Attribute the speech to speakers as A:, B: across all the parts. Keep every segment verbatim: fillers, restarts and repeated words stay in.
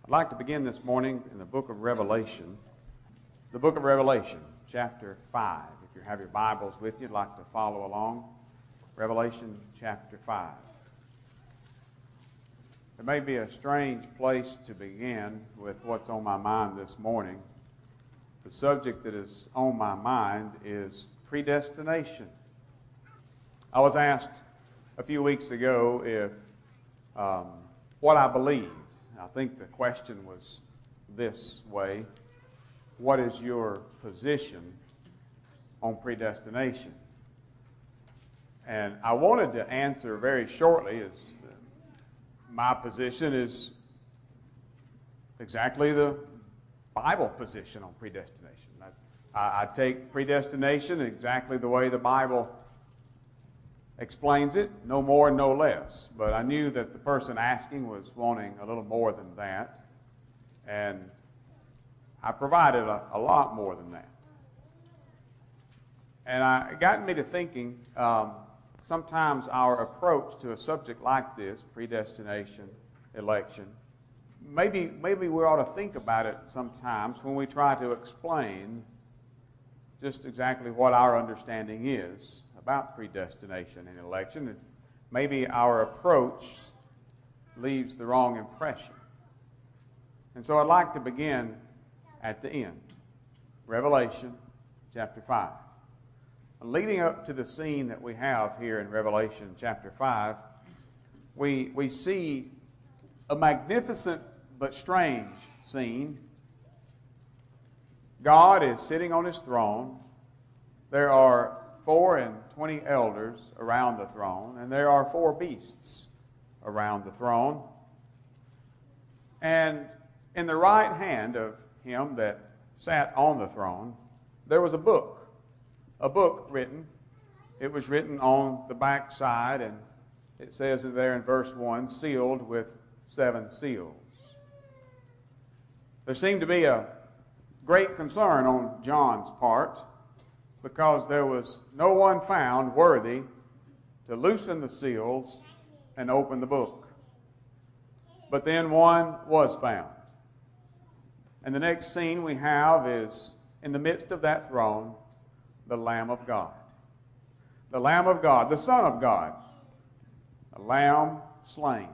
A: I'd like to begin this morning in the book of Revelation, the book of Revelation, chapter five. If you have your Bibles with you, I'd like to follow along. Revelation chapter five. It may be a strange place to begin with what's on my mind this morning. The subject that is on my mind is predestination. I was asked a few weeks ago if um, what I believed. I think the question was this way: what is your position on predestination? And I wanted to answer very shortly as my position is exactly the Bible position on predestination. I, I take predestination exactly the way the Bible explains it, no more, no less. But I knew that the person asking was wanting a little more than that, and I provided a, a lot more than that. And I, it got me to thinking, um, sometimes our approach to a subject like this, predestination, election, maybe, maybe we ought to think about it sometimes when we try to explain just exactly what our understanding is about predestination and election. And maybe our approach leaves the wrong impression. And so I'd like to begin at the end. Revelation chapter five. Leading up to the scene that we have here in Revelation chapter five, we, we see a magnificent but strange scene. God is sitting on his throne. There are four and twenty elders around the throne, and there are four beasts around the throne. And in the right hand of him that sat on the throne, there was a book, a book written. It was written on the back side, and it says in there in verse one, sealed with seven seals. There seemed to be a great concern on John's part, because there was no one found worthy to loosen the seals and open the book. But then one was found. And the next scene we have is, in the midst of that throne, the Lamb of God. The Lamb of God, the Son of God, a lamb slain.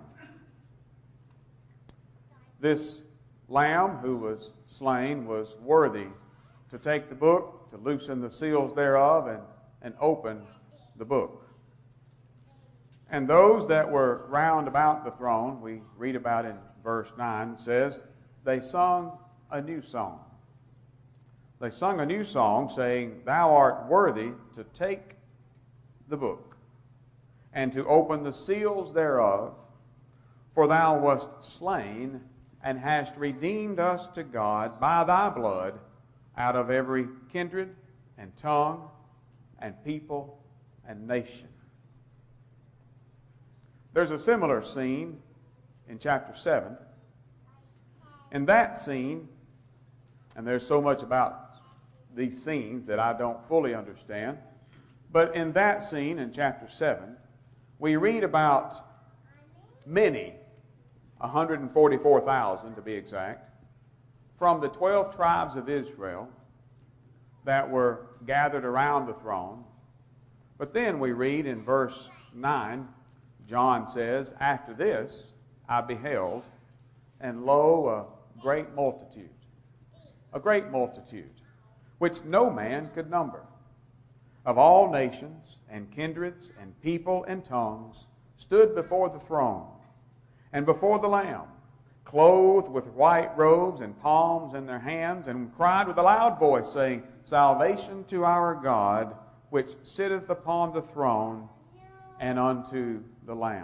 A: This lamb who was slain was worthy to take the book, to loosen the seals thereof, and, and open the book. And those that were round about the throne, we read about in verse nine, says, they sung a new song. They sung a new song, saying, thou art worthy to take the book, and to open the seals thereof, for thou wast slain, and hast redeemed us to God by thy blood, out of every kindred and tongue and people and nation. There's a similar scene in chapter seven. In that scene, and there's so much about these scenes that I don't fully understand, but in that scene in chapter seven, we read about many, one hundred forty-four thousand to be exact, from the twelve tribes of Israel that were gathered around the throne. But then we read in verse nine, John says, after this I beheld, and lo, a great multitude, a great multitude, which no man could number, of all nations and kindreds and people and tongues, stood before the throne and before the Lamb, clothed with white robes and palms in their hands, and cried with a loud voice, saying, salvation to our God, which sitteth upon the throne, and unto the Lamb.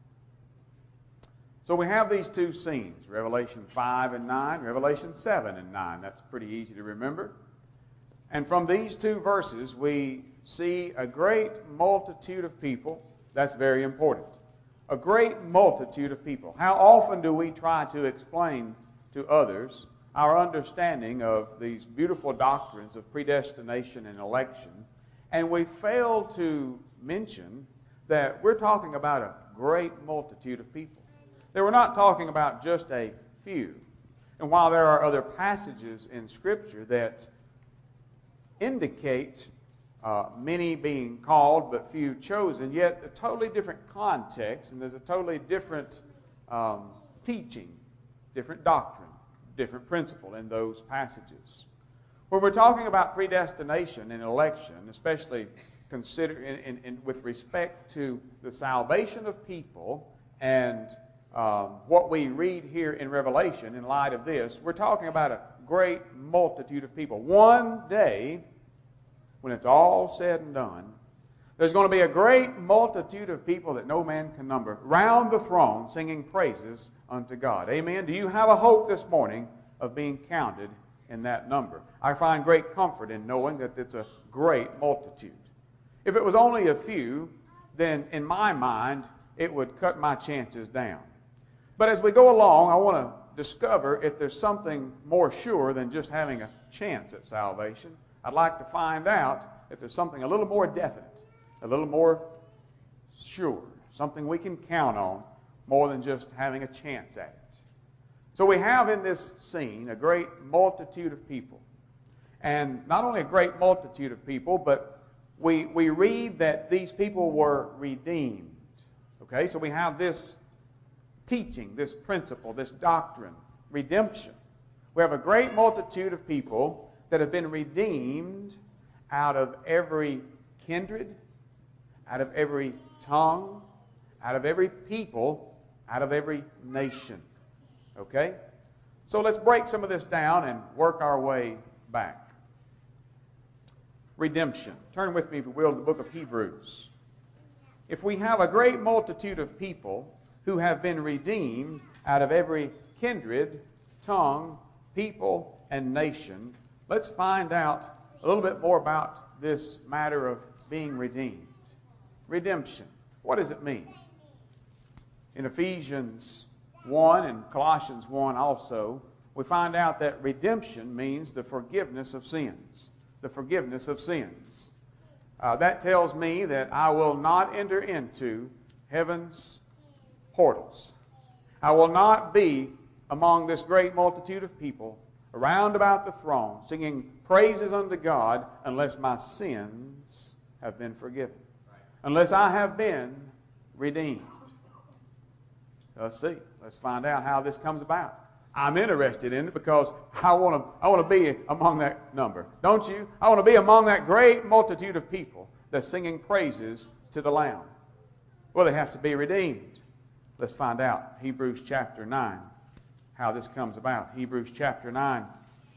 A: So we have these two scenes, Revelation five and nine, Revelation seven and nine. That's pretty easy to remember. And from these two verses, we see a great multitude of people. That's very important. A great multitude of people. How often do we try to explain to others our understanding of these beautiful doctrines of predestination and election, and we fail to mention that we're talking about a great multitude of people. That we're not talking about just a few. And while there are other passages in Scripture that indicate uh, many being called but few chosen, yet a totally different context, and there's a totally different um, teaching, different doctrine, different principle in those passages. When we're talking about predestination and election, especially consider in, in, in, with respect to the salvation of people and um, what we read here in Revelation in light of this, we're talking about a great multitude of people. One day, when it's all said and done, there's going to be a great multitude of people that no man can number round the throne singing praises unto God. Amen? Do you have a hope this morning of being counted in that number? I find great comfort in knowing that it's a great multitude. If it was only a few, then in my mind, it would cut my chances down. But as we go along, I want to discover if there's something more sure than just having a chance at salvation. I'd like to find out if there's something a little more definite, a little more sure, something we can count on more than just having a chance at it. So we have in this scene a great multitude of people. And not only a great multitude of people, but we, we read that these people were redeemed. Okay, so we have this teaching, this principle, this doctrine, redemption. We have a great multitude of people that have been redeemed out of every kindred, out of every tongue, out of every people, out of every nation. Okay? So let's break some of this down and work our way back. Redemption. Turn with me, if you will, to the book of Hebrews. If we have a great multitude of people who have been redeemed out of every kindred, tongue, people, and nation, let's find out a little bit more about this matter of being redeemed. Redemption. What does it mean? In Ephesians one and Colossians one also, we find out that redemption means the forgiveness of sins. The forgiveness of sins. Uh, that tells me that I will not enter into heaven's portals. I will not be among this great multitude of people around about the throne singing praises unto God unless my sins have been forgiven. Unless I have been redeemed. Let's see. Let's find out how this comes about. I'm interested in it because I want to I want to be among that number. Don't you? I want to be among that great multitude of people that's singing praises to the Lamb. Well, they have to be redeemed. Let's find out. Hebrews chapter nine, how this comes about. Hebrews chapter nine.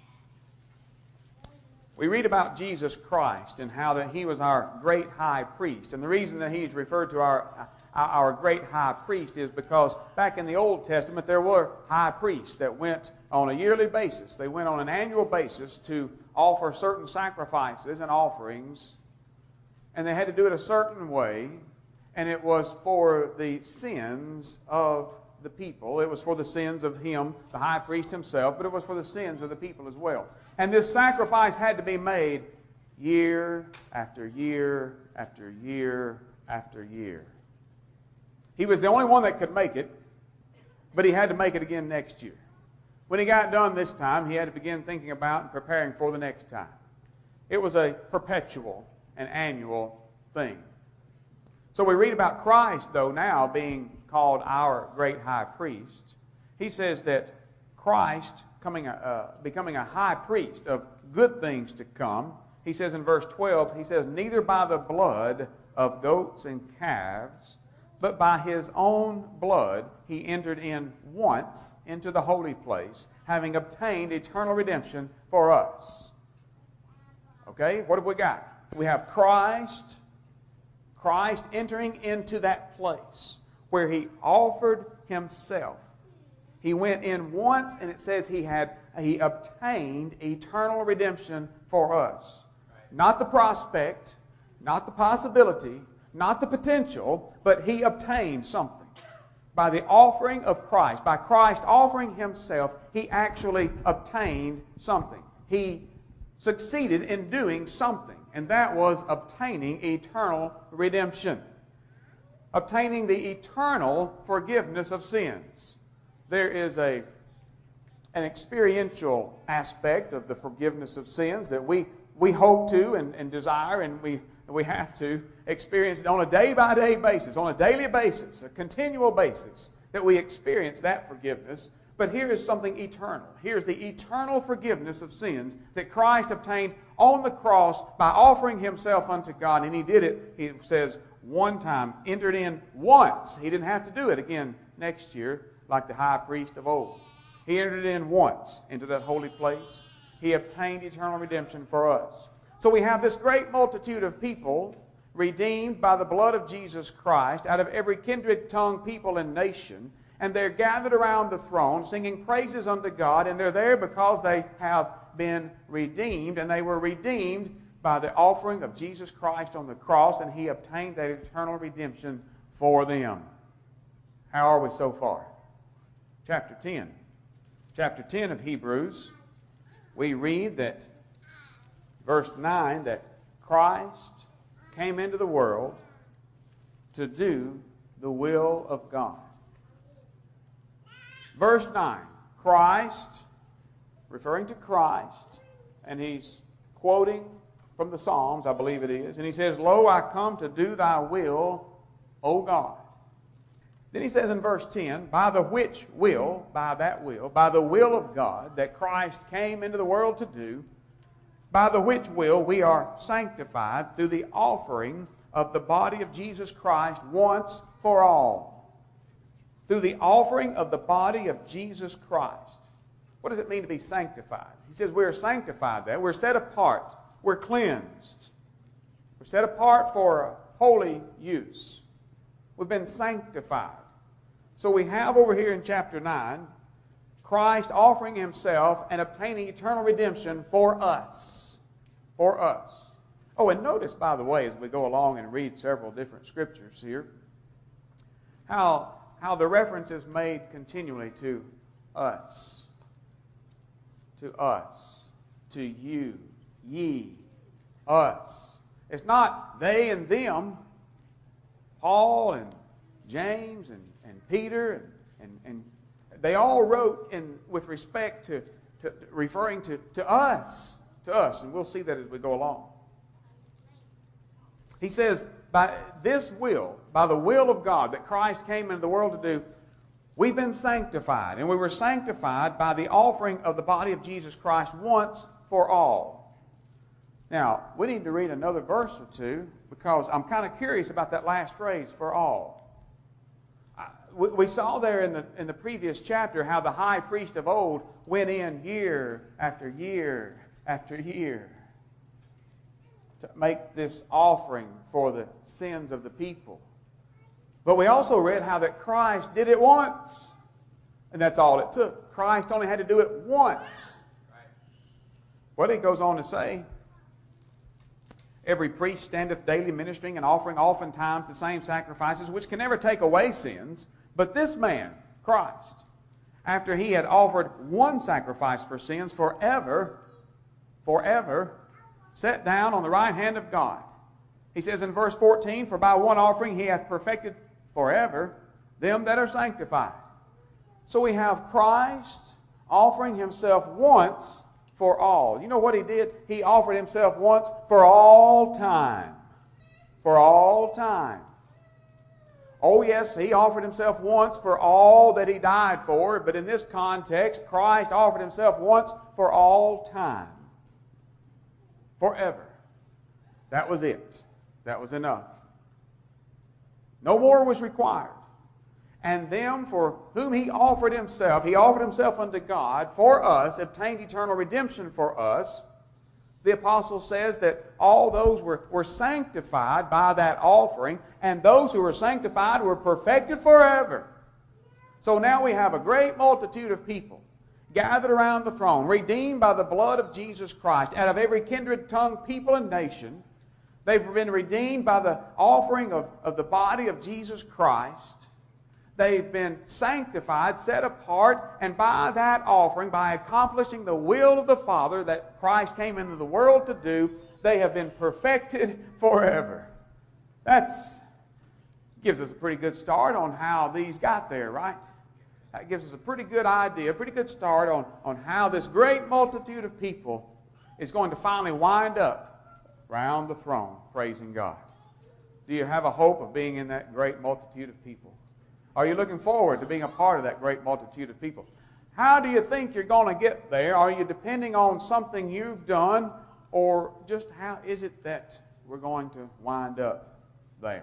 A: We read about Jesus Christ and how that He was our great high priest. And the reason that He's referred to our our great high priest is because back in the Old Testament there were high priests that went on a yearly basis. They went on an annual basis to offer certain sacrifices and offerings, and they had to do it a certain way, and it was for the sins of the people. It was for the sins of him, the high priest himself, but it was for the sins of the people as well. And this sacrifice had to be made year after year after year after year. He was the only one that could make it, but he had to make it again next year. When he got done this time, he had to begin thinking about and preparing for the next time. It was a perpetual and annual thing. So we read about Christ, though, now being called our great high priest. He says that Christ coming a, uh, becoming a high priest of good things to come. He says in verse twelve, he says, neither by the blood of goats and calves, but by His own blood He entered in once into the holy place, having obtained eternal redemption for us. Okay, what have we got? We have Christ, Christ entering into that place where He offered Himself. He went in once, and it says He had He obtained eternal redemption for us. Not the prospect, not the possibility, not the potential, but He obtained something. By the offering of Christ, by Christ offering Himself, He actually obtained something. He succeeded in doing something, and that was obtaining eternal redemption. Obtaining the eternal forgiveness of sins. There is a, an experiential aspect of the forgiveness of sins that we, we hope to and, and desire, and we, we have to experience it on a day-by-day basis, on a daily basis, a continual basis, that we experience that forgiveness. But here is something eternal. Here's the eternal forgiveness of sins that Christ obtained on the cross by offering himself unto God. And he did it, he says, one time, entered in once. He didn't have to do it again next year like the high priest of old. He entered in once into that holy place. He obtained eternal redemption for us. So we have this great multitude of people redeemed by the blood of Jesus Christ out of every kindred, tongue, people, and nation. And they're gathered around the throne singing praises unto God. And they're there because they have been redeemed. And they were redeemed by the offering of Jesus Christ on the cross. And he obtained that eternal redemption for them. How are we so far? Chapter ten. Chapter ten of Hebrews, we read that, verse nine, that Christ came into the world to do the will of God. Verse nine, Christ, referring to Christ, and he's quoting from the Psalms, I believe it is, and he says, Lo, I come to do thy will, O God. Then he says in verse ten, by the which will, by that will, by the will of God that Christ came into the world to do, by the which will we are sanctified through the offering of the body of Jesus Christ once for all. Through the offering of the body of Jesus Christ. What does it mean to be sanctified? He says we are sanctified there. We're set apart. We're cleansed. We're set apart for a holy use. We've been sanctified. So we have over here in chapter nine, Christ offering himself and obtaining eternal redemption for us. For us. Oh, and notice, by the way, as we go along and read several different scriptures here, how, how the reference is made continually to us. To us. To you. Ye. Us. It's not they and them. Paul and James and, and Peter and, and, and they all wrote in with respect to, to referring to, to us, to us, and we'll see that as we go along. He says, by this will, by the will of God that Christ came into the world to do, we've been sanctified, and we were sanctified by the offering of the body of Jesus Christ once for all. Now, we need to read another verse or two because I'm kind of curious about that last phrase, for all. I, we, we saw there in the, in the previous chapter how the high priest of old went in year after year after year to make this offering for the sins of the people. But we also read how that Christ did it once, and that's all it took. Christ only had to do it once. What he goes on to say, every priest standeth daily ministering and offering oftentimes the same sacrifices, which can never take away sins. But this man, Christ, after he had offered one sacrifice for sins forever, forever, sat down on the right hand of God. He says in verse fourteen, for by one offering he hath perfected forever them that are sanctified. So we have Christ offering himself once for all. You know what he did? He offered himself once for all time. For all time. Oh yes, he offered himself once for all that he died for, but in this context, Christ offered himself once for all time. Forever. That was it. That was enough. No more was required. And them for whom he offered himself, he offered himself unto God for us, obtained eternal redemption for us. The apostle says that all those were, were sanctified by that offering, and those who were sanctified were perfected forever. So now we have a great multitude of people gathered around the throne, redeemed by the blood of Jesus Christ, out of every kindred, tongue, people, and nation. They've been redeemed by the offering of, of the body of Jesus Christ. They've been sanctified, set apart, and by that offering, by accomplishing the will of the Father that Christ came into the world to do, they have been perfected forever. That gives us a pretty good start on how these got there, right? that gives us a pretty good idea, a pretty good start on, on how this great multitude of people is going to finally wind up round the throne praising God. Do you have a hope of being in that great multitude of people? Are you looking forward to being a part of that great multitude of people? How do you think you're going to get there? Are you depending on something you've done, or just how is it that we're going to wind up there?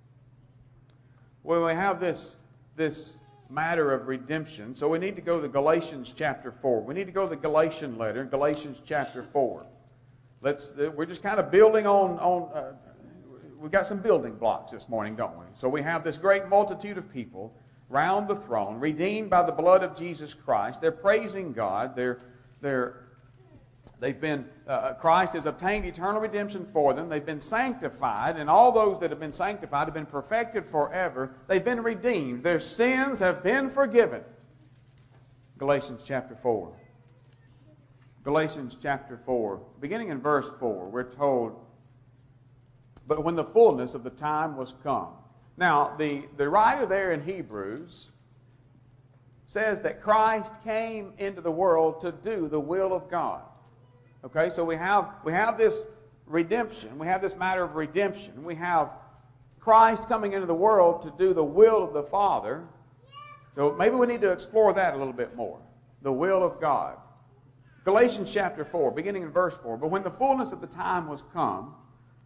A: Well, we have this, this matter of redemption, so we need to go to Galatians chapter four. We need to go to the Galatian letter, Galatians chapter four. Let's. We're just kind of building on on. Uh, we've got some building blocks this morning, don't we? So we have this great multitude of people round the throne, redeemed by the blood of Jesus Christ. They're praising God. They're they're they've been uh, Christ has obtained eternal redemption for them. They've been sanctified, and all those that have been sanctified have been perfected forever. They've been redeemed. Their sins have been forgiven. Galatians chapter four. Galatians chapter four, beginning in verse four, we're told, "But when the fullness of the time was come." Now, the, the writer there in Hebrews says that Christ came into the world to do the will of God. Okay, so we have, we have this redemption. We have this matter of redemption. We have Christ coming into the world to do the will of the Father. So maybe we need to explore that a little bit more. The will of God. Galatians chapter four, beginning in verse four. "But when the fullness of the time was come,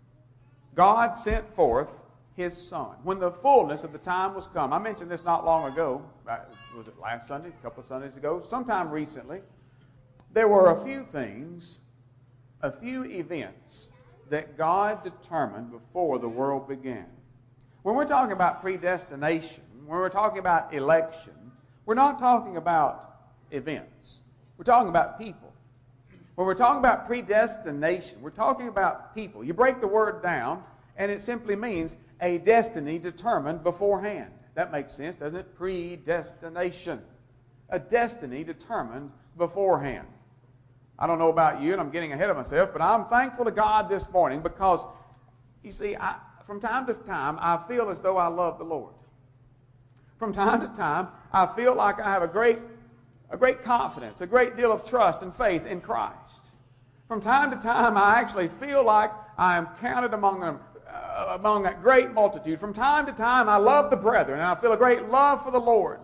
A: God sent forth His Son." When the fullness of the time was come. I mentioned this not long ago. Was it last Sunday? A couple of Sundays ago? Sometime recently. There were a few things, a few events that God determined before the world began. When we're talking about predestination, when we're talking about election, we're not talking about events. We're talking about people. When we're talking about predestination, we're talking about people. You break the word down, and it simply means a destiny determined beforehand. That makes sense, doesn't it? Predestination. A destiny determined beforehand. I don't know about you, and I'm getting ahead of myself, but I'm thankful to God this morning because, you see, I, from time to time, I feel as though I love the Lord. From time to time, I feel like I have a great A great confidence, a great deal of trust and faith in Christ. From time to time, I actually feel like I am counted among them, uh, among that great multitude. From time to time, I love the brethren, and I feel a great love for the Lord.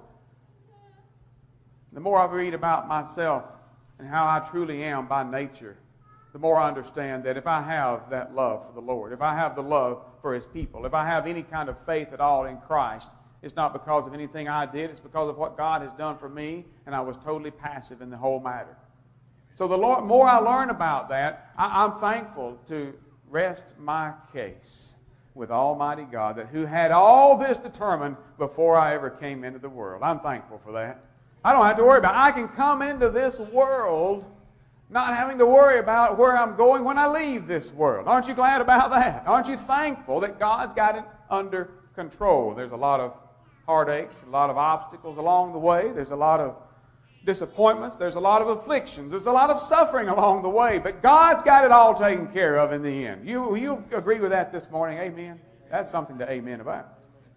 A: The more I read about myself and how I truly am by nature, the more I understand that if I have that love for the Lord, if I have the love for His people, if I have any kind of faith at all in Christ, it's not because of anything I did. It's because of what God has done for me, and I was totally passive in the whole matter. So the Lord, more I learn about that, I, I'm thankful to rest my case with Almighty God, that who had all this determined before I ever came into the world. I'm thankful for that. I don't have to worry about it. I can come into this world not having to worry about where I'm going when I leave this world. Aren't you glad about that? Aren't you thankful that God's got it under control? There's a lot of heartaches, a lot of obstacles along the way. There's a lot of disappointments. There's a lot of afflictions. There's a lot of suffering along the way. But God's got it all taken care of in the end. You, you agree with that this morning? Amen? That's something to amen about.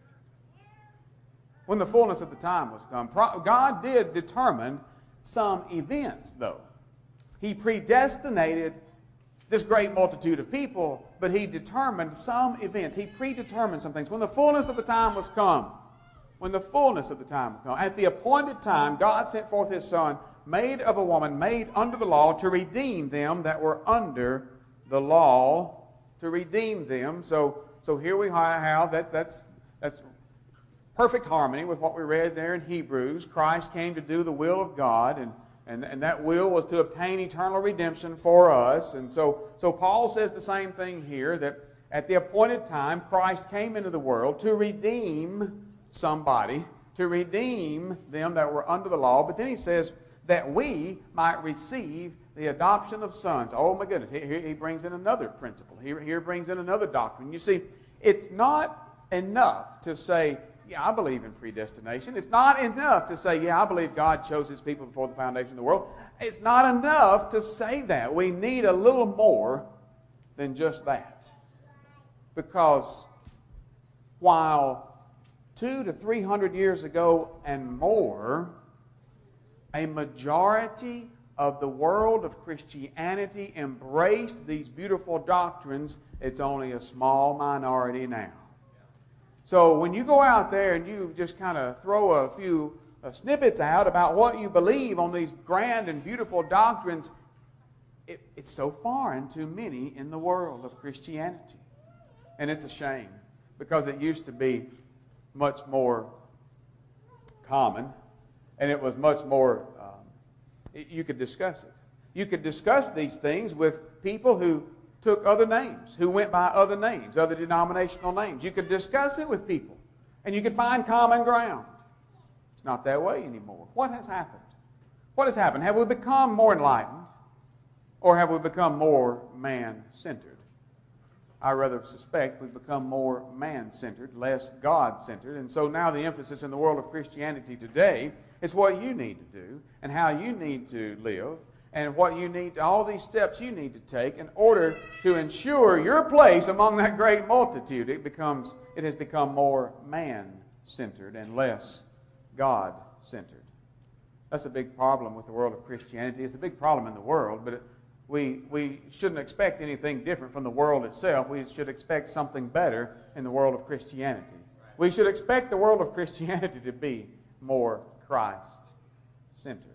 A: When the fullness of the time was come, God did determine some events, though. He predestinated this great multitude of people, but He determined some events. He predetermined some things. When the fullness of the time was come, When the fullness of the time would come. At the appointed time, God sent forth His Son, made of a woman, made under the law, to redeem them that were under the law, to redeem them. So, so here we have, that, that's, that's perfect harmony with what we read there in Hebrews. Christ came to do the will of God, and, and, and that will was to obtain eternal redemption for us. And so, so Paul says the same thing here, that at the appointed time, Christ came into the world to redeem somebody, to redeem them that were under the law. But then he says that we might receive the adoption of sons. Oh my goodness, here he brings in another principle. Here, here brings in another doctrine. You see, it's not enough to say, yeah, I believe in predestination. It's not enough to say, yeah, I believe God chose His people before the foundation of the world. It's not enough to say that. We need a little more than just that. Because while two to three hundred years ago and more, a majority of the world of Christianity embraced these beautiful doctrines. It's only a small minority now. So when you go out there and you just kind of throw a few uh, snippets out about what you believe on these grand and beautiful doctrines, it, it's so foreign to many in the world of Christianity. And it's a shame, because it used to be much more common, and it was much more, um, it, you could discuss it. You could discuss these things with people who took other names, who went by other names, other denominational names. You could discuss it with people, and you could find common ground. It's not that way anymore. What has happened? What has happened? Have we become more enlightened, or have we become more man-centered? I rather suspect we've become more man-centered, less God-centered. And so now the emphasis in the world of Christianity today is what you need to do and how you need to live and what you need to, all these steps you need to take in order to ensure your place among that great multitude. It becomes, it has become more man-centered and less God-centered. That's a big problem with the world of Christianity. It's a big problem in the world, but it, We, we shouldn't expect anything different from the world itself. We should expect something better in the world of Christianity. We should expect the world of Christianity to be more Christ-centered.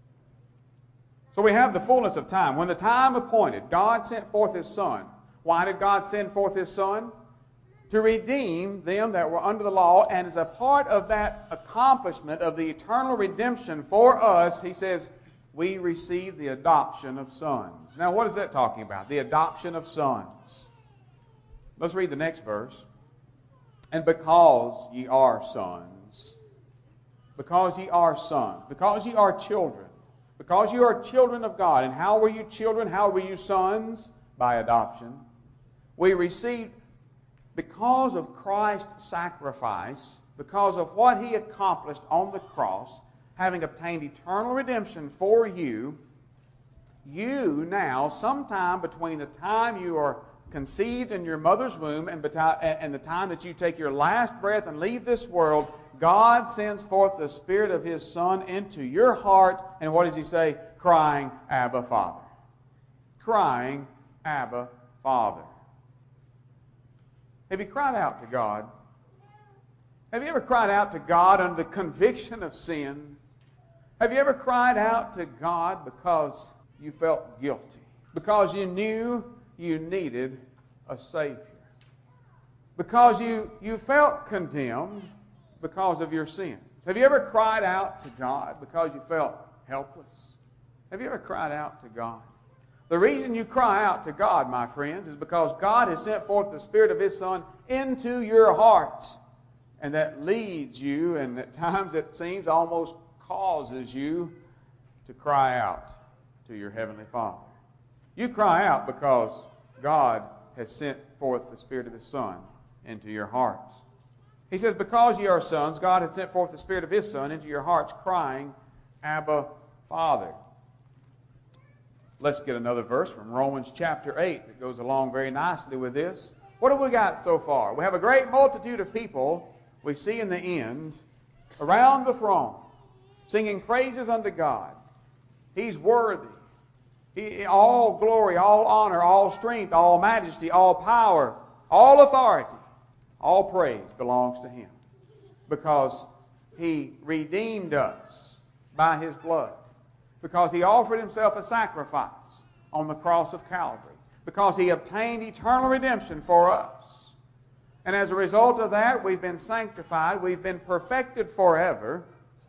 A: So we have the fullness of time. When the time appointed, God sent forth His Son. Why did God send forth His Son? To redeem them that were under the law, and as a part of that accomplishment of the eternal redemption for us, He says, we receive the adoption of sons. Now, what is that talking about? The adoption of sons. Let's read the next verse. And because ye are sons, because ye are sons, because ye are children, because you are children of God. And how were you children? How were you sons? By adoption. We received, because of Christ's sacrifice, because of what He accomplished on the cross, having obtained eternal redemption for you, you now, sometime between the time you are conceived in your mother's womb and the time that you take your last breath and leave this world, God sends forth the Spirit of His Son into your heart, and what does He say? Crying, Abba, Father. Crying, Abba, Father. Have you cried out to God? Have you ever cried out to God under the conviction of sins? Have you ever cried out to God because you felt guilty? Because you knew you needed a Savior? Because you, you felt condemned because of your sins? Have you ever cried out to God because you felt helpless? Have you ever cried out to God? The reason you cry out to God, my friends, is because God has sent forth the Spirit of His Son into your heart. And that leads you, and at times it seems almost causes you to cry out to your Heavenly Father. You cry out because God has sent forth the Spirit of His Son into your hearts. He says, because ye are sons, God hath sent forth the Spirit of His Son into your hearts, crying, Abba, Father. Let's get another verse from Romans chapter eight that goes along very nicely with this. What have we got so far? We have a great multitude of people we see in the end around the throne, singing praises unto God. He's worthy. He, all glory, all honor, all strength, all majesty, all power, all authority, all praise belongs to Him. Because He redeemed us by His blood. Because He offered Himself a sacrifice on the cross of Calvary. Because He obtained eternal redemption for us. And as a result of that, we've been sanctified, we've been perfected forever,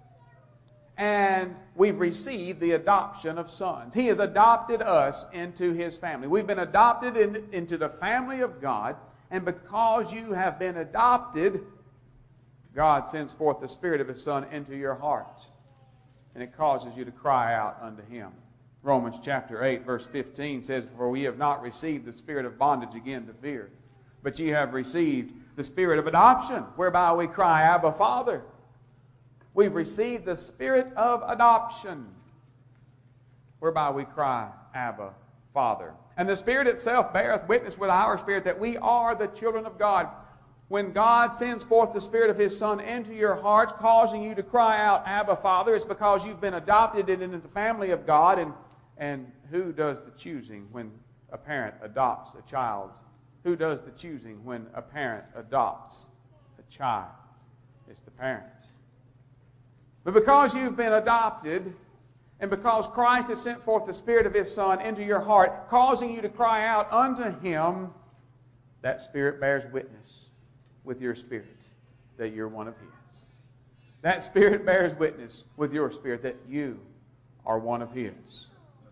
A: and we've received the adoption of sons. He has adopted us into His family. We've been adopted in, into the family of God, and because you have been adopted, God sends forth the Spirit of His Son into your heart, and it causes you to cry out unto Him. Romans chapter eight, verse fifteen says, for we have not received the spirit of bondage again to fear, but ye have received the Spirit of adoption, whereby we cry, Abba, Father. We've received the Spirit of adoption, whereby we cry, Abba, Father. And the Spirit itself beareth witness with our spirit that we are the children of God. When God sends forth the Spirit of His Son into your hearts, causing you to cry out, Abba, Father, it's because you've been adopted into the family of God. And, and who does the choosing when a parent adopts a child? Who does the choosing when a parent adopts a child? It's the parent. But because you've been adopted, and because Christ has sent forth the Spirit of His Son into your heart, causing you to cry out unto Him, that Spirit bears witness with your spirit that you're one of His. That Spirit bears witness with your spirit that you are one of His.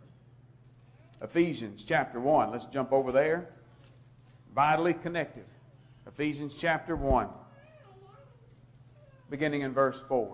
A: Ephesians chapter one. Let's jump over there. Vitally connected. Ephesians chapter one. Beginning in verse four.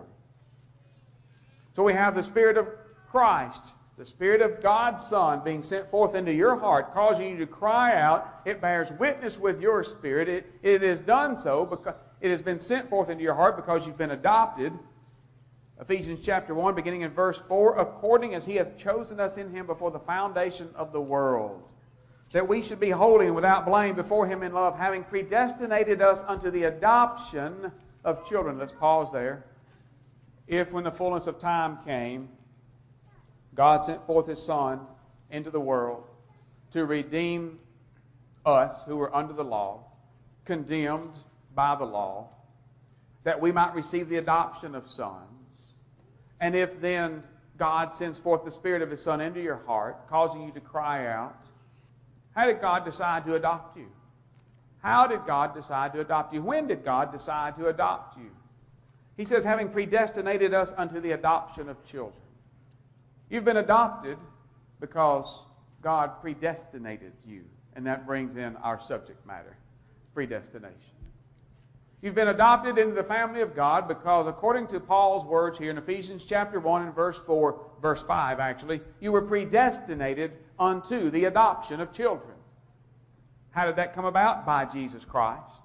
A: So we have the Spirit of Christ, the Spirit of God's Son being sent forth into your heart, causing you to cry out. It bears witness with your spirit. It, it is done so because it has been sent forth into your heart because you've been adopted. Ephesians chapter one, beginning in verse four, according as He hath chosen us in Him before the foundation of the world, that we should be holy and without blame before Him in love, having predestinated us unto the adoption of children. Let's pause there. If when the fullness of time came, God sent forth His Son into the world to redeem us who were under the law, condemned by the law, that we might receive the adoption of sons. And if then God sends forth the Spirit of His Son into your heart, causing you to cry out, how did God decide to adopt you? How did God decide to adopt you? When did God decide to adopt you? He says, having predestinated us unto the adoption of children. You've been adopted because God predestinated you. And that brings in our subject matter, predestination. You've been adopted into the family of God because according to Paul's words here in Ephesians chapter one and verse four, verse five actually, you were predestinated unto the adoption of children. How did that come about? By Jesus Christ.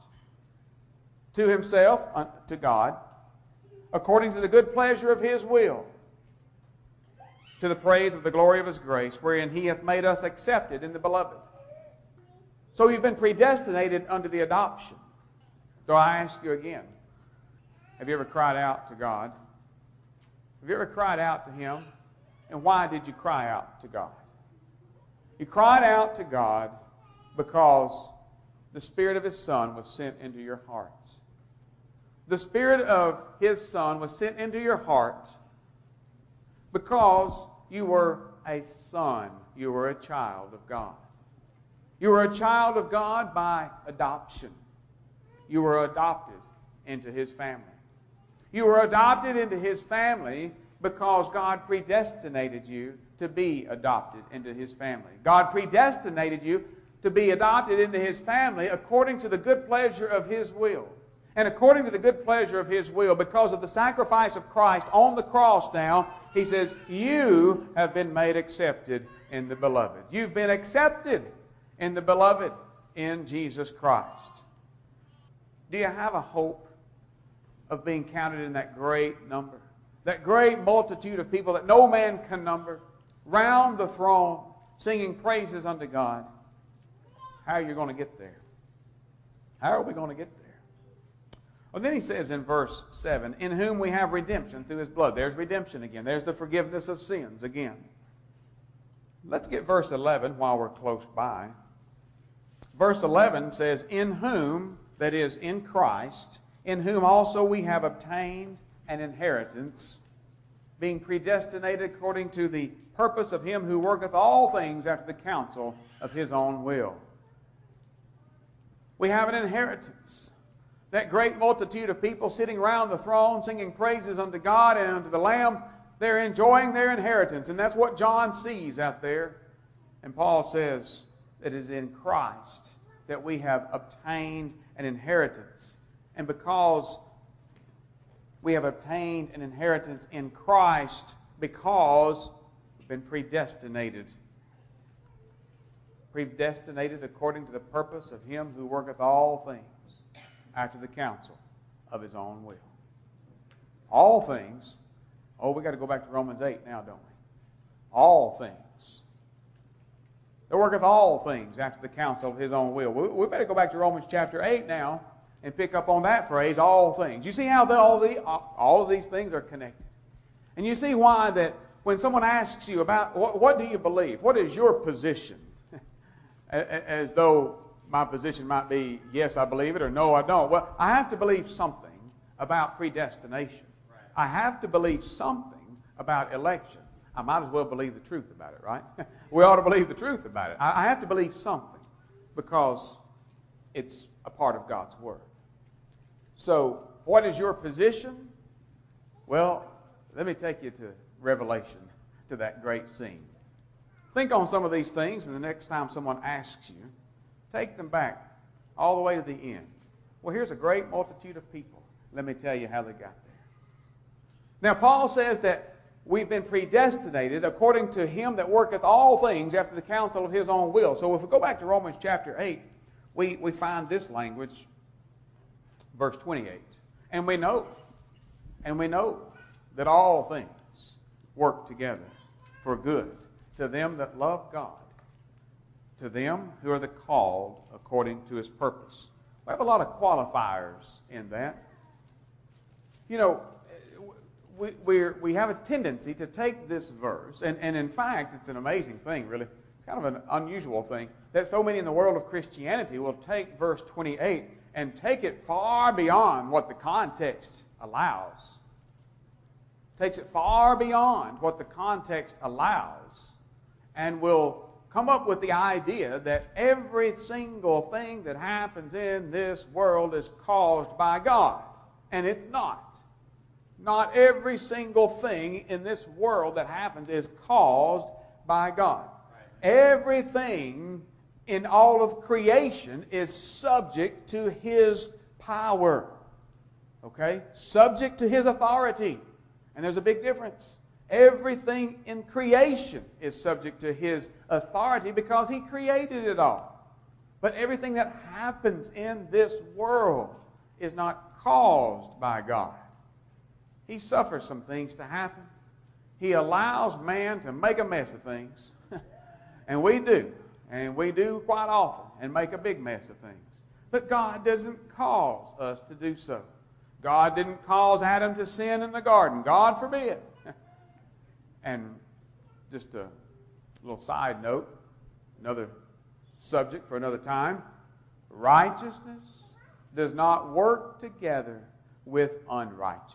A: To Himself, to God, according to the good pleasure of His will, to the praise of the glory of His grace, wherein He hath made us accepted in the Beloved. So you've been predestinated unto the adoption. So I ask you again, have you ever cried out to God? Have you ever cried out to Him? And why did you cry out to God? You cried out to God because the Spirit of His Son was sent into your hearts. The Spirit of His Son was sent into your heart because you were a son. You were a child of God. You were a child of God by adoption. You were adopted into His family. You were adopted into His family because God predestinated you to be adopted into His family. God predestinated you to be adopted into His family according to the good pleasure of His will. And according to the good pleasure of His will, because of the sacrifice of Christ on the cross now, He says, you have been made accepted in the Beloved. You've been accepted in the Beloved in Jesus Christ. Do you have a hope of being counted in that great number? That great multitude of people that no man can number, round the throne, singing praises unto God. How are you going to get there? How are we going to get there? Well, then he says in verse seven, in whom we have redemption through His blood. There's redemption again. There's the forgiveness of sins again. Let's get verse eleven while we're close by. Verse eleven says, in whom, that is, in Christ, in whom also we have obtained an inheritance, being predestinated according to the purpose of Him who worketh all things after the counsel of His own will. We have an inheritance. That great multitude of people sitting around the throne singing praises unto God and unto the Lamb, they're enjoying their inheritance. And that's what John sees out there. And Paul says it is in Christ that we have obtained an inheritance. And because we have obtained an inheritance in Christ, because we've been predestinated. Predestinated according to the purpose of Him who worketh all things after the counsel of His own will. All things. Oh, we got to go back to Romans eight now, don't we? All things. There worketh all things after the counsel of His own will. We, we better go back to Romans chapter eight now and pick up on that phrase, all things. You see how the, all, the, all of these things are connected. And you see why that when someone asks you about what, what do you believe, what is your position, as though my position might be yes, I believe it, or no, I don't. Well, I have to believe something about predestination. I have to believe something about election. I might as well believe the truth about it, right? We ought to believe the truth about it. I have to believe something because it's a part of God's Word. So, what is your position? Well, let me take you to Revelation, to that great scene. Think on some of these things, and the next time someone asks you, take them back all the way to the end. Well, here's a great multitude of people. Let me tell you how they got there. Now, Paul says that we've been predestinated according to him that worketh all things after the counsel of his own will. So if we go back to Romans chapter eight, we, we find this language, verse twenty-eight. And we know, and we know that all things work together for good to them that love God, to them who are the called according to his purpose. We have a lot of qualifiers in that. You know, we we're, we have a tendency to take this verse, and, and in fact, it's an amazing thing, really. It's kind of an unusual thing, that so many in the world of Christianity will take verse twenty-eight and take it far beyond what the context allows. Takes it far beyond what the context allows, and will come up with the idea that every single thing that happens in this world is caused by God. And it's not. Not every single thing in this world that happens is caused by God. Everything in all of creation is subject to His power. Okay? Subject to His authority. And there's a big difference. Everything in creation is subject to His authority because He created it all. But everything that happens in this world is not caused by God. He suffers some things to happen. He allows man to make a mess of things. And we do. And we do quite often and make a big mess of things. But God doesn't cause us to do so. God didn't cause Adam to sin in the garden. God forbid. And just a little side note, another subject for another time. Righteousness does not work together with unrighteousness.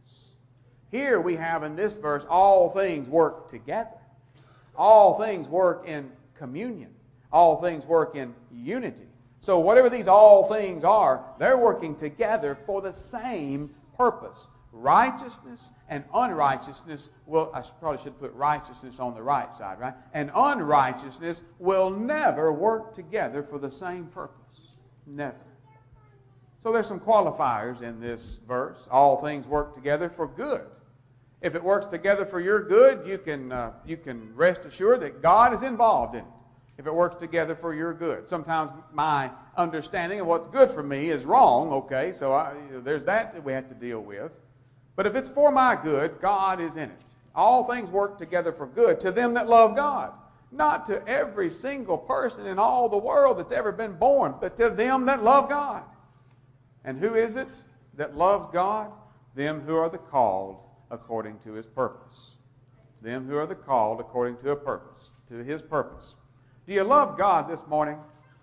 A: Here we have in this verse, all things work together. All things work in communion. All things work in unity. So whatever these all things are, they're working together for the same purpose. Righteousness and unrighteousness will, I probably should put righteousness on the right side, right? And unrighteousness will never work together for the same purpose. Never. So there's some qualifiers in this verse. All things work together for good. If it works together for your good, you can, uh, you can rest assured that God is involved in it. If it works together for your good. Sometimes my understanding of what's good for me is wrong, okay, so I, there's that that we have to deal with. But if it's for my good, God is in it. All things work together for good to them that love God. Not to every single person in all the world that's ever been born, but to them that love God. And who is it that loves God? Them who are the called according to His purpose. Them who are the called according to a purpose, to His purpose. Do you love God this morning?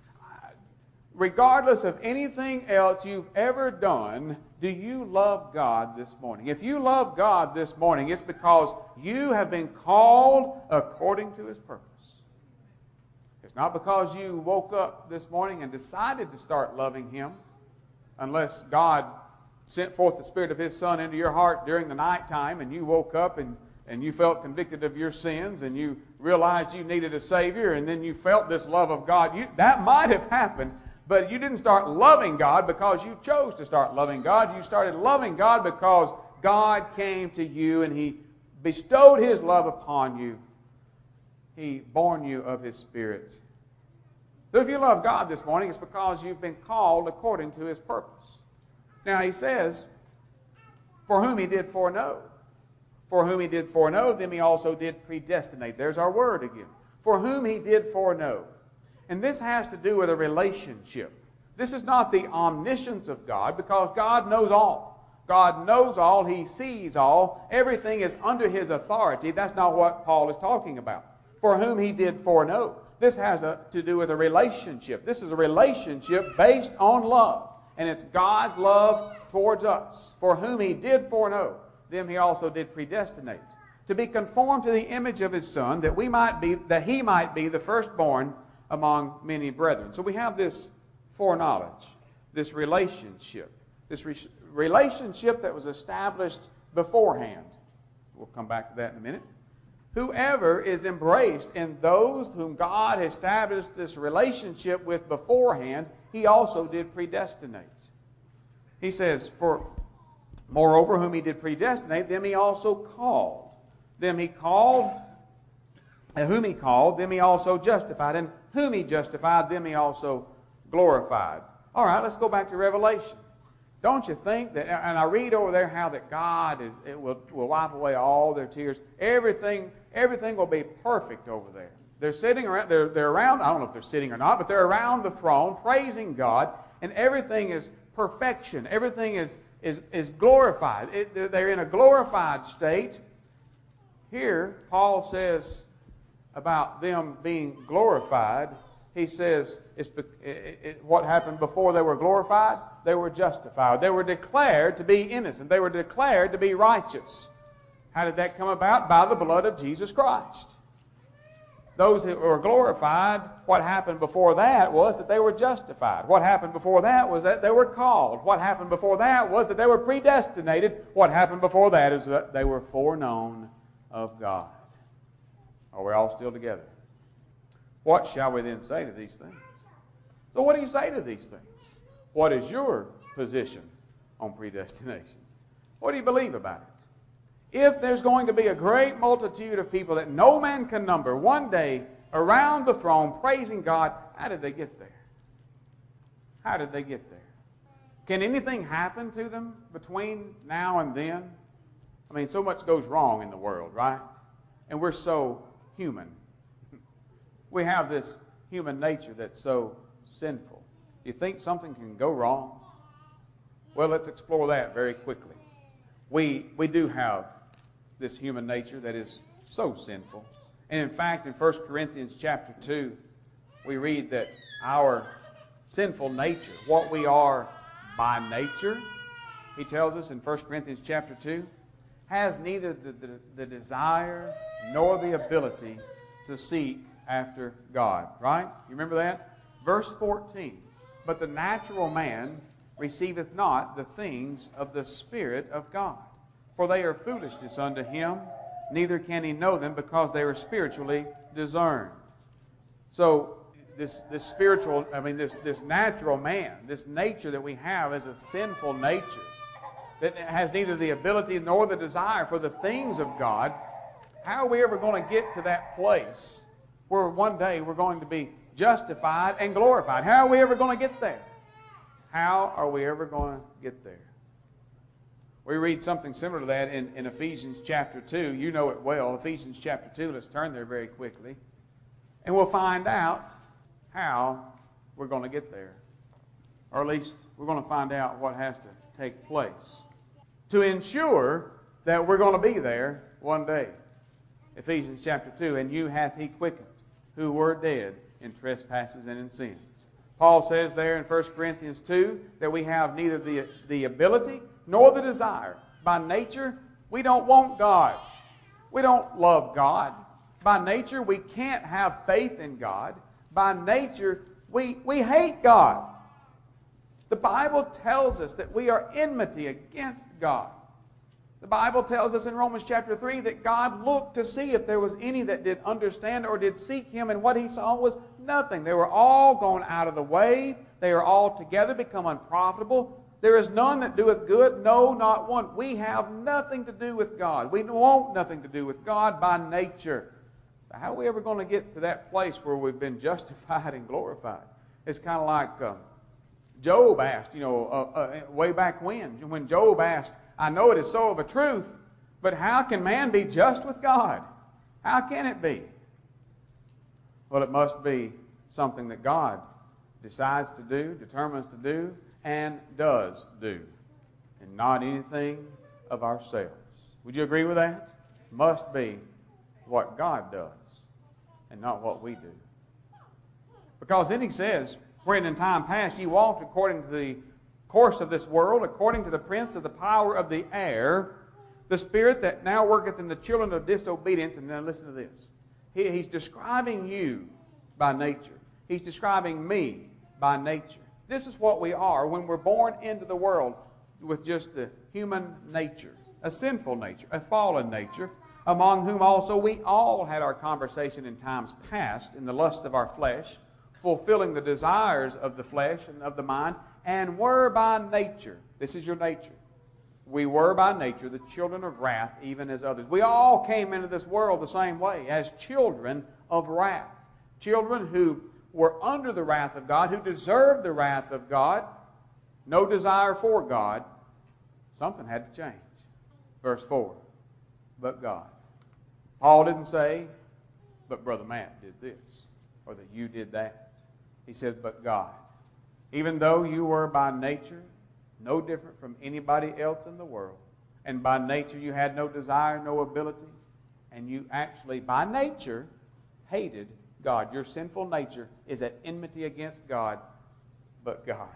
A: Regardless of anything else you've ever done, do you love God this morning? If you love God this morning, it's because you have been called according to His purpose. It's not because you woke up this morning and decided to start loving Him, unless God sent forth the Spirit of His Son into your heart during the nighttime and you woke up and, and you felt convicted of your sins and you realized you needed a Savior and then you felt this love of God. You, that might have happened, but you didn't start loving God because you chose to start loving God. You started loving God because God came to you and He bestowed His love upon you. He born you of His Spirit. So if you love God this morning, it's because you've been called according to His purpose. Now He says, for whom He did foreknow. For whom He did foreknow, them He also did predestinate. There's our word again. For whom He did foreknow. And this has to do with a relationship. This is not the omniscience of God, because God knows all. God knows all. He sees all. Everything is under His authority. That's not what Paul is talking about. For whom He did foreknow. This has a, to do with a relationship. This is a relationship based on love. And it's God's love towards us. For whom He did foreknow, them He also did predestinate, to be conformed to the image of His Son, that we might be, that He might be the firstborn among many brethren. So we have this foreknowledge, this relationship, this re- relationship that was established beforehand. We'll come back to that in a minute. Whoever is embraced in those whom God established this relationship with beforehand, He also did predestinate. He says, for moreover, whom He did predestinate, them He also called. Them He called, and whom He called, them He also justified. And whom He justified, them He also glorified. All right, let's go back to Revelation. Don't you think that, and I read over there how that God is, it will, will wipe away all their tears. Everything, everything will be perfect over there. They're sitting around, they're, they're around, I don't know if they're sitting or not, but they're around the throne praising God, and everything is perfection. Everything is, is, is glorified. It, they're in a glorified state. Here, Paul says about them being glorified, he says, it's, it, it, what happened before they were glorified? They were justified. They were declared to be innocent. They were declared to be righteous. How did that come about? By the blood of Jesus Christ. Those that were glorified, what happened before that was that they were justified. What happened before that was that they were called. What happened before that was that they were predestinated. What happened before that is that they were foreknown of God. Are we all still together? What shall we then say to these things? So what do you say to these things? What is your position on predestination? What do you believe about it? If there's going to be a great multitude of people that no man can number one day around the throne praising God, how did they get there? How did they get there? Can anything happen to them between now and then? I mean, so much goes wrong in the world, right? And we're so human. We have this human nature that's so sinful. You think something can go wrong? Well, let's explore that very quickly. We, we do have this human nature that is so sinful. And in fact, in First Corinthians chapter two, we read that our sinful nature, what we are by nature, he tells us in First Corinthians chapter two, has neither the, the, the desire nor the ability to seek after God. Right? You remember that? Verse fourteen. But the natural man receiveth not the things of the Spirit of God, for they are foolishness unto him, neither can he know them, because they are spiritually discerned. So this this spiritual, I mean this this natural man, this nature that we have is a sinful nature that has neither the ability nor the desire for the things of God. How are we ever going to get to that place where one day we're going to be justified and glorified? How are we ever going to get there? How are we ever going to get there? We read something similar to that in, in Ephesians chapter two. You know it well. Ephesians chapter two. Let's turn there very quickly. And we'll find out how we're going to get there. Or at least we're going to find out what has to take place to ensure that we're going to be there one day. Ephesians chapter two. And you hath he quickened, who were dead in trespasses and in sins. Paul says there in First Corinthians two that we have neither the, the ability nor the desire. By nature, we don't want God. We don't love God. By nature, we can't have faith in God. By nature, we, we hate God. The Bible tells us that we are enmity against God. The Bible tells us in Romans chapter three that God looked to see if there was any that did understand or did seek Him, and what He saw was nothing. They were all gone out of the way. They are all together become unprofitable. There is none that doeth good, no, not one. We have nothing to do with God. We want nothing to do with God by nature. So how are we ever going to get to that place where we've been justified and glorified? It's kind of like um, Job asked, you know, uh, uh, way back when, when Job asked, I know it is so of a truth, but how can man be just with God? How can it be? Well, it must be something that God decides to do, determines to do, and does do, and not anything of ourselves. Would you agree with that? Must be what God does and not what we do. Because then he says, when in time past ye walked according to the course of this world, according to the prince of the power of the air, the spirit that now worketh in the children of disobedience. And now listen to this. He, he's describing you by nature. He's describing me by nature. This is what we are when we're born into the world with just the human nature, a sinful nature, a fallen nature, among whom also we all had our conversation in times past in the lusts of our flesh, fulfilling the desires of the flesh and of the mind, and were by nature, this is your nature, we were by nature the children of wrath, even as others. We all came into this world the same way, as children of wrath. Children who were under the wrath of God, who deserved the wrath of God, no desire for God. Something had to change. Verse four, but God. Paul didn't say, but Brother Matt did this, or that you did that. He says, but God. Even though you were by nature no different from anybody else in the world, and by nature you had no desire, no ability, and you actually, by nature, hated God. Your sinful nature is at enmity against God, but God.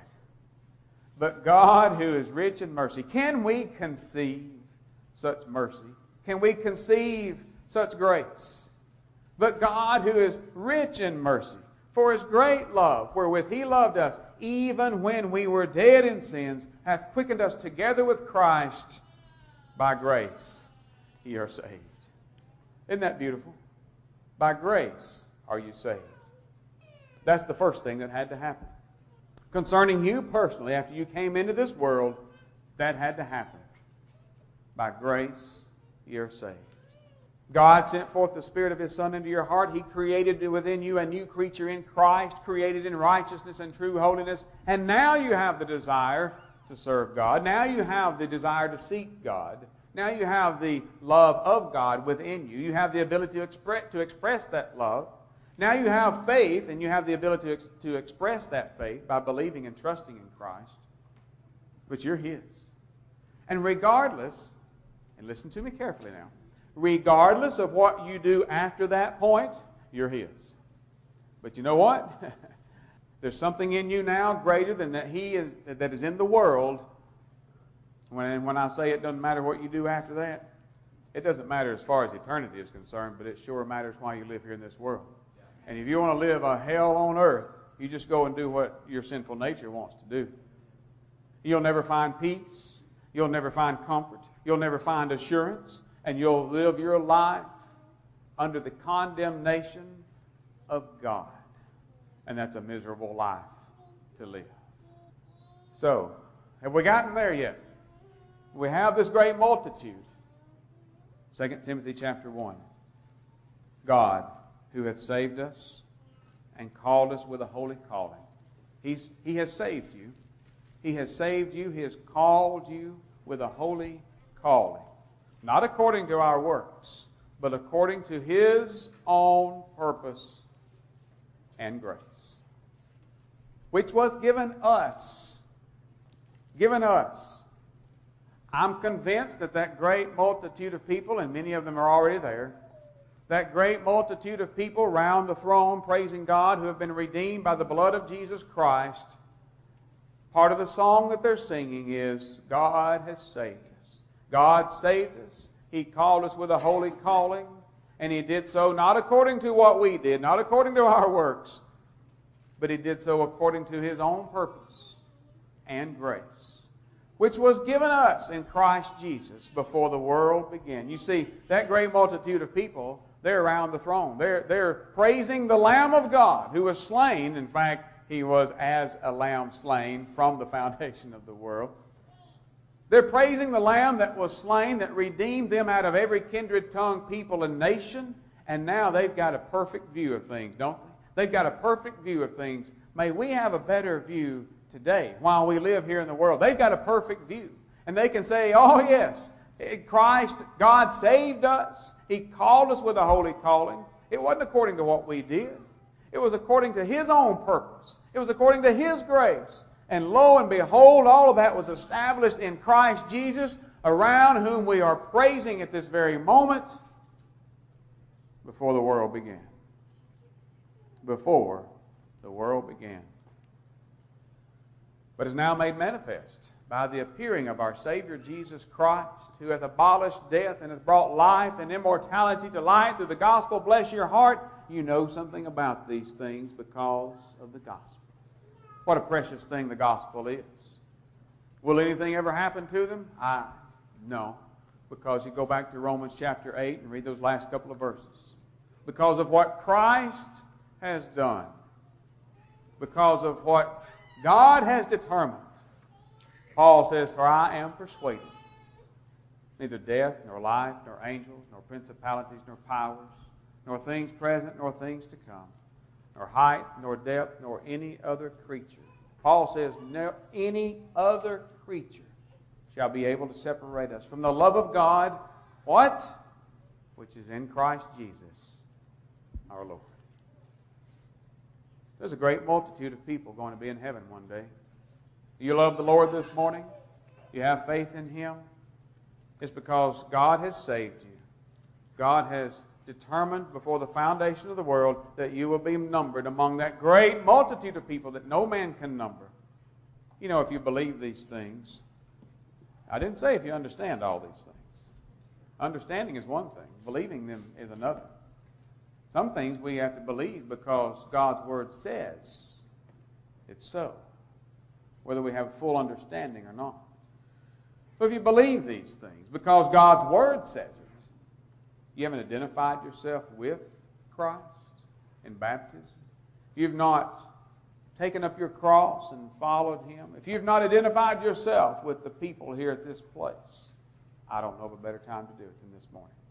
A: But God, who is rich in mercy. Can we conceive such mercy? Can we conceive such grace? But God, who is rich in mercy, for His great love, wherewith He loved us, even when we were dead in sins, hath quickened us together with Christ. By grace ye are saved. Isn't that beautiful? By grace are you saved. That's the first thing that had to happen. Concerning you personally, after you came into this world, that had to happen. By grace ye are saved. God sent forth the Spirit of His Son into your heart. He created within you a new creature in Christ, created in righteousness and true holiness. And now you have the desire to serve God. Now you have the desire to seek God. Now you have the love of God within you. You have the ability to express, to express that love. Now you have faith, and you have the ability to, ex- to express that faith by believing and trusting in Christ. But you're His. And regardless, and listen to me carefully now, regardless of what you do after that point, you're His. But you know what? There's something in you now greater than that He is that is in the world. When, when I say it doesn't matter what you do after that, it doesn't matter as far as eternity is concerned, but it sure matters while you live here in this world. And if you want to live a hell on earth, you just go and do what your sinful nature wants to do. You'll never find peace. You'll never find comfort. You'll never find assurance. And you'll live your life under the condemnation of God. And that's a miserable life to live. So, have we gotten there yet? We have this great multitude. Second Timothy chapter one. God, who hath saved us and called us with a holy calling. He's, he has saved you. He has saved you. He has called you with a holy calling. Not according to our works, but according to His own purpose and grace, which was given us. Given us. I'm convinced that that great multitude of people, and many of them are already there, that great multitude of people round the throne praising God who have been redeemed by the blood of Jesus Christ, part of the song that they're singing is, God has saved us. God saved us. He called us with a holy calling, and He did so not according to what we did, not according to our works, but He did so according to His own purpose and grace, which was given us in Christ Jesus before the world began. You see, that great multitude of people, they're around the throne. They're, they're praising the Lamb of God who was slain. In fact, He was as a lamb slain from the foundation of the world. They're praising the Lamb that was slain, that redeemed them out of every kindred, tongue, people, and nation. And now they've got a perfect view of things, don't they? They've got a perfect view of things. May we have a better view today while we live here in the world. They've got a perfect view. And they can say, oh yes, Christ, God saved us. He called us with a holy calling. It wasn't according to what we did. It was according to His own purpose. It was according to His grace. And lo and behold, all of that was established in Christ Jesus, around whom we are praising at this very moment before the world began. Before the world began. But is now made manifest by the appearing of our Savior Jesus Christ, who hath abolished death and hath brought life and immortality to light through the gospel. Bless your heart. You know something about these things because of the gospel. What a precious thing the gospel is. Will anything ever happen to them? I no. Because you go back to Romans chapter eight and read those last couple of verses. Because of what Christ has done. Because of what God has determined. Paul says, for I am persuaded, neither death, nor life, nor angels, nor principalities, nor powers, nor things present, nor things to come, nor height, nor depth, nor any other creature. Paul says, no, any other creature shall be able to separate us from the love of God, what? Which is in Christ Jesus, our Lord. There's a great multitude of people going to be in heaven one day. You love the Lord this morning? You have faith in Him? It's because God has saved you. God has determined before the foundation of the world that you will be numbered among that great multitude of people that no man can number. You know, if you believe these things, I didn't say if you understand all these things. Understanding is one thing. Believing them is another. Some things we have to believe because God's Word says it's so, whether we have full understanding or not. So if you believe these things because God's Word says it, you haven't identified yourself with Christ in baptism, you've not taken up your cross and followed Him, if you've not identified yourself with the people here at this place, I don't know of a better time to do it than this morning.